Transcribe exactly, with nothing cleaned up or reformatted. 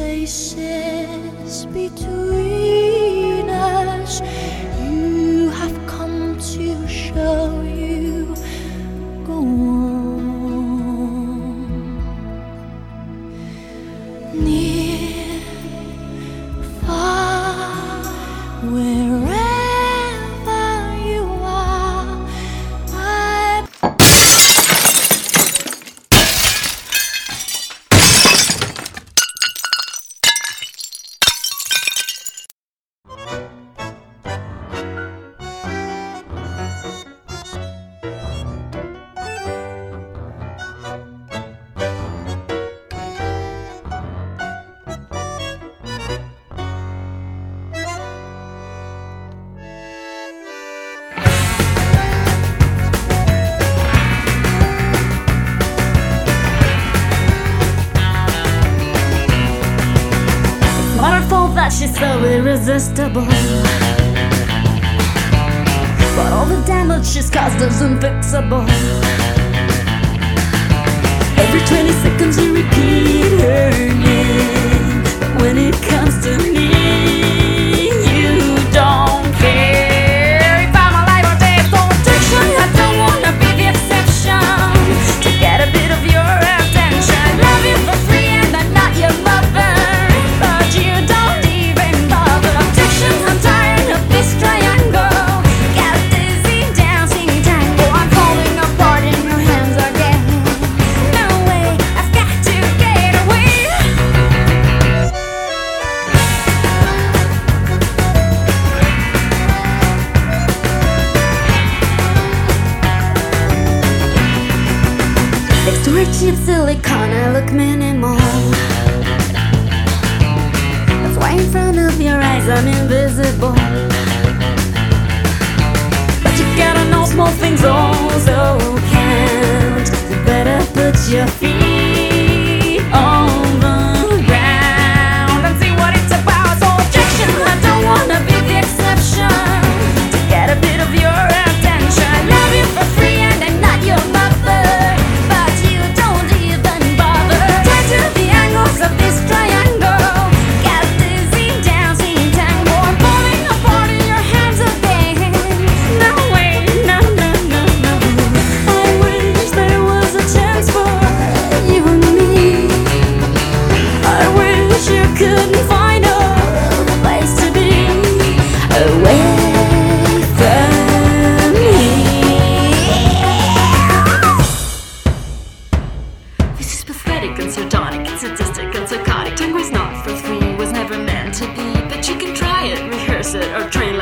spaces between us. You have come to show you go on. Near, far, wherever you are, I'm that she's so irresistible, but all the damage she's caused is unfixable. Every twenty seconds you repeat her name, but when it comes to me, you don't care. If I'm alive or dead, protection, I don't wanna be the exception. To get a bit of your attention, love you for free and I'm not your mother, but you don't. I'm tired of this triangle. Got dizzy dancing tango. I'm falling apart in your hands again. No way, I've got to get away. Next to her cheap silicone, I look minimal. That's why in front of your eyes I'm invisible. But you gotta know small things also count. You better put your feet on the ground and see what it's about. So objection, I don't wanna be the exception. To get a bit of your attention, I love you for free and I'm not your mother, but you don't even bother. Tied to the angles of this triangle. Couldn't find a place to be away from me. This is pathetic and sardonic, and sadistic and psychotic. Tango's not for free, was never meant to be, but you can try it, rehearse it, or train